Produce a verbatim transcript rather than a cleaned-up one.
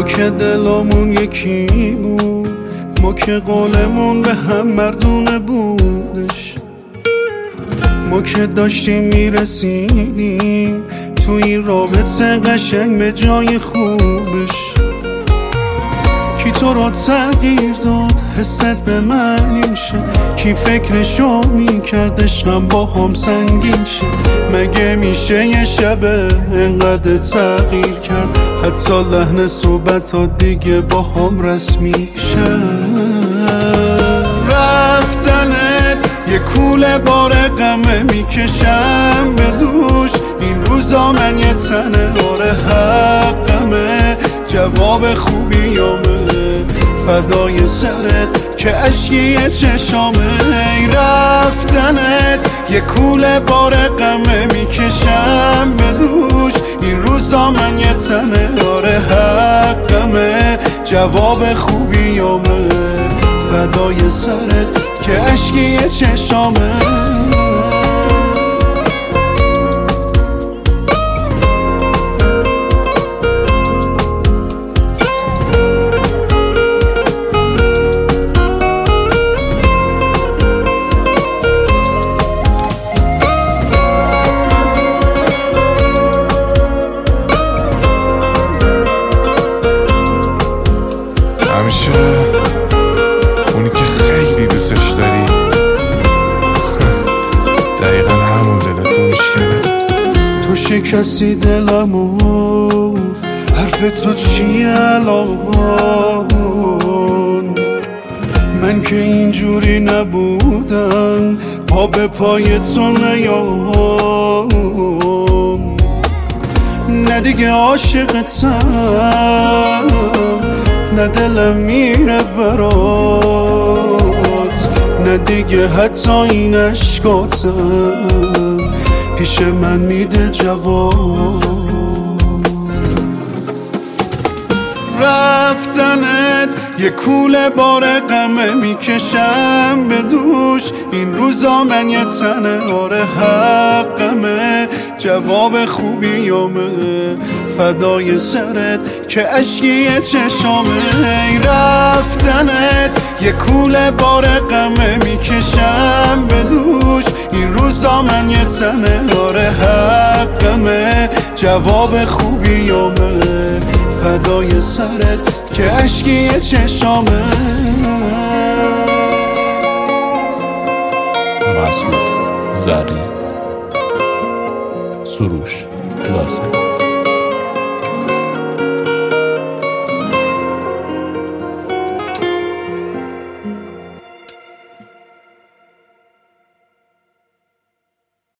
که دلامون یکی بود، ما که قولمون به هم مردونه بودش، ما که داشتیم میرسیدیم تو این رابطه قشنگ به جای خوبش. کی تو را تغییر داد حست به من شه؟ کی فکرشو میکرد عشقم با هم سنگین شه؟ مگه میشه یه شبه انقدر تغییر کرد حتی لحن صحبت ها دیگه با هم رسمی شه؟ رفتنت یه کوله بار غمه میکشم به دوش، این روزا من یه تنه آره حقمه، جواب خوبیامه فدای سرت که اشکی چشامه. رفتنت یه کوله بار غمه میکشم به دوش، این روزا من یه تنه آره حقمه، جواب خوبیامه فدای سرت که اشکی چشامه. همیشه اونی که خیلی دوستش داری دقیقا همون دلتو میشکنه. تو شکستی دلمو، حرف تو چیه الان؟ من که اینجوری نبودم پا به پای تو نیام، نه دیگه عاشقتم نه دلم میره برات، نه دیگه حتی این عشقاتم پیش من میده جواب. رفتنت یه کوله بار غمه میکشم به دوش، این روزا من یه تنه آره حقمه، جواب خوبیامه فدای سرت که اشکی چشامه. رفتنت یه کوله بار غمه میکشم به دوش، این روزا من یه تنه آره حقمه، جواب خوبیامه فدای سرت که اشکی چشامه. مسعود زرین، سروش لاسه.